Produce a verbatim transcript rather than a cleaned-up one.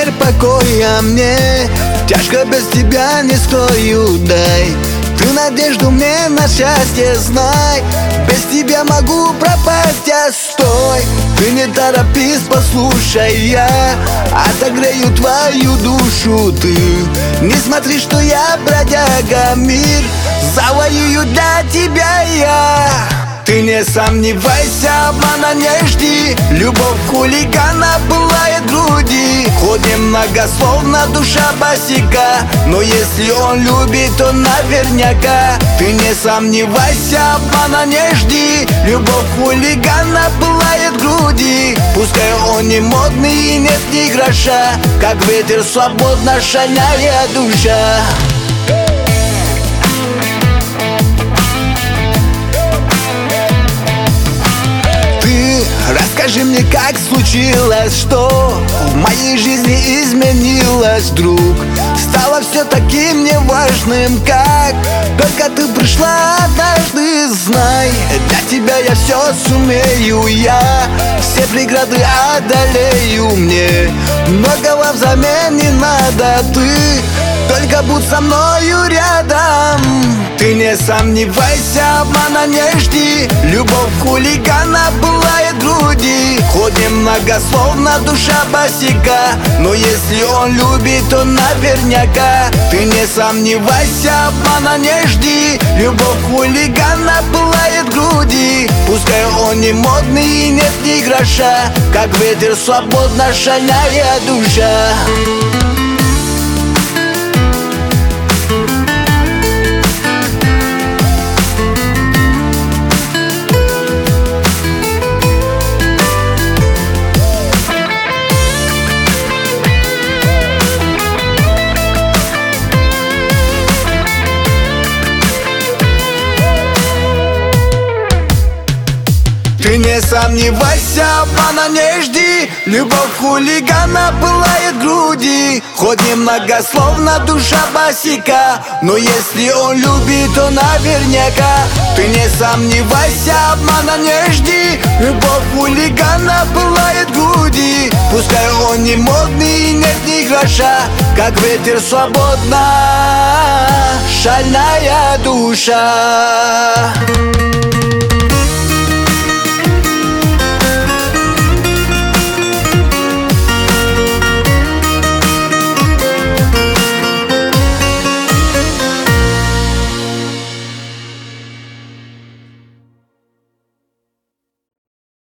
теперь покоя мне. Тяжко без тебя, не скрою, дай ты надежду мне на счастье, знай. Без тебя могу пропасть, я стой. Ты не торопись, послушай, я отогрею твою душу. Ты не смотри, что я бродяга, мир завоюю для тебя я. Ты не сомневайся, обмана не жди. Любовь хулигана пылает груди. Ходим многословно, душа босика, но если он любит, то наверняка. Ты не сомневайся, обмана не жди. Любовь хулигана пылает груди. Пускай он не модный и нет ни гроша, как ветер свободно шальная душа. Расскажи мне, как случилось, что в моей жизни изменилось вдруг. Стало все таким неважным, как только ты пришла однажды. Знай, для тебя я все сумею, я все преграды одолею. Мне многого взамен не надо, ты только будь со мною рядом. Ты не сомневайся, обмана не жди. Любовь хулигана пылает груди. Ходим многословно, душа босика, но если он любит, то наверняка. Ты не сомневайся, обмана не жди. Любовь хулигана пылает груди. Пускай он не модный и нет ни гроша, как ветер свободно шальная душа. Ты не сомневайся, обмана не жди. Любовь хулигана пылает груди. Ходим многословно, душа босика, но если он любит, то наверняка. Ты не сомневайся, обмана не жди. Любовь хулигана пылает груди. Пускай он не модный и нет ни гроша, как ветер свободно шальная душа.